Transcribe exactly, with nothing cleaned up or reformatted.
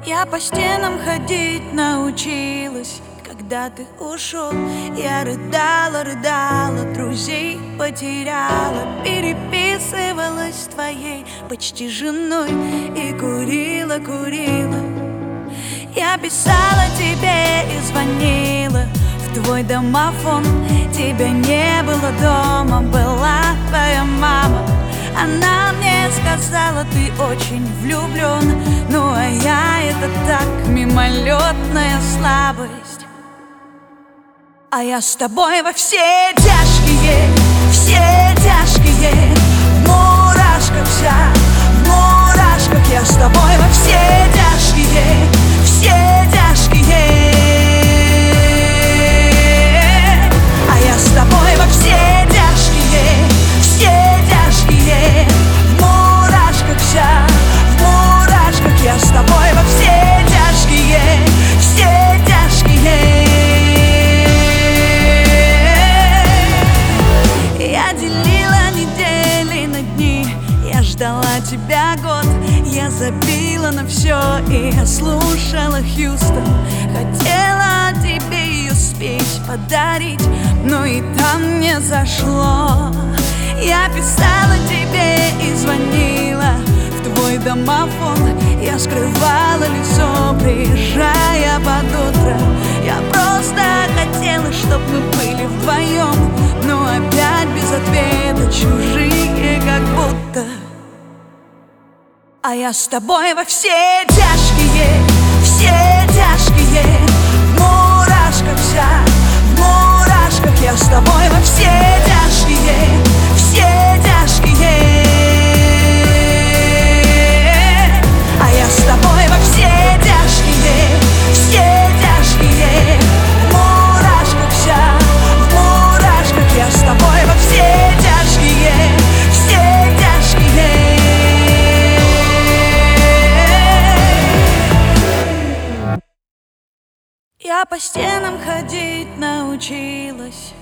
Я по стенам ходить научилась. Когда ты ушел, я рыдала, рыдала, друзей потеряла, переписывалась с твоей почти женой и курила, курила. Я писала тебе и звонила в твой домофон. Тебя не было дома, была твоя мама. Она мне сказала, ты очень влюблен. Ну а я это так, мимолетная слабость. А я с тобой во все тяжкие, все тяжкие, в мурашках вся, в мурашках. Я с тобой во все тяжкие, все тяжкие. А я с тобой во все тяжкие, все тяжкие, в мурашках вся, в мурашках. Я с тобой во все тяжкие, все тяжкие. Я делила недели на дни, я ждала тебя год. Я забила на все и я слушала Хьюстон. Хотела тебе ее спеть, подарить, но и там не зашло. Я писала тебе и звонила в твой домофон. Я скрывала лицо, приезжая под утро. Я просто хотела, чтоб мы были вдвоем, но опять без ответа, чужие как будто. А я с тобой во все тяжкие, все тяжкие, в мурашках вся, в мурашках. Я с тобой во все тяжкие, все тяжкие. А я с тобой во все тяжкие, все тяжкие, в мурашках вся, в мурашках. Я с тобой во все тяжкие, все тяжкие. Я по стенам ходить научилась.